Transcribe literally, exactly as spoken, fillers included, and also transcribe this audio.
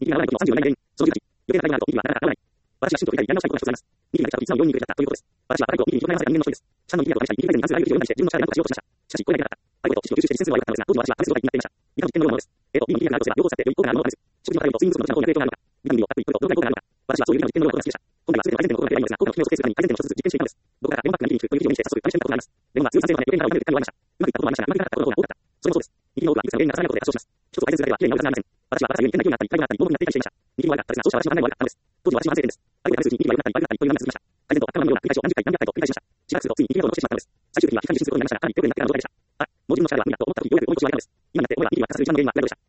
日記が合わないことのさんじゅうよんだいめ原因。そのじゅうはち、余計な会話があると、日記はなかなか合わない。私はシフトを取りたいやり直したいことが一つございます。日記が来たといつものように繰り返したということです。私は高いと日記に状態が合わせた人間の一人です。社の日記がと話したり、日記改善に関する内容を読んだりして、自分の力で何とかしようとしました。しかし、これができなかった。高いことを知識を吸収して実践するのは良かったのですが、当時の私は試す状態になっていました。理科の実験のようなものです。えーと、B の日記があるとすれば、両方させて良い効果があるものです。食事の食べ物とスイングスの時間の効果に影響があるのか。ビタミン B をたっぷり取るとどのくらい効果があるのか。私はそういう理科の実験のようなことが好きでした。今回は全ての改善点のことがないのですが、効果の機能を測定するために改善点を一つずつ実験していたのです。どこからかレモンパックが日記に行くという記事を見て早速試してみたことがあります。レモンは通算性能まで余計にならないという結果に終わりました。うまくいったこともありましたが、うまくいかなかったことの方が多かった。それもそうです。日記の多くは複雑な言語で発症します。一つの改善するだけでは綺麗に直らないのです。私は新たに変な勢いになったり、態度があったり、物になったり、態度があったり、日記も悪かったですが、そうした私の判断も悪かったのです。当時の私の反省点です。あることが数字に日記が良くなったり、悪くなったりというのが続きました。改善と悪化のような繰り返しを何十回何百回と繰り返しました。しばらくするとついに日記が残してしまったのです。最終的には批判受信することになりましたが、かなり良くなってからの状態でした。あ、文字の力が無理だと思った時、ようやく思い越しを上げたのです。今になって俺は日記が悪化する一番の原因は何でした。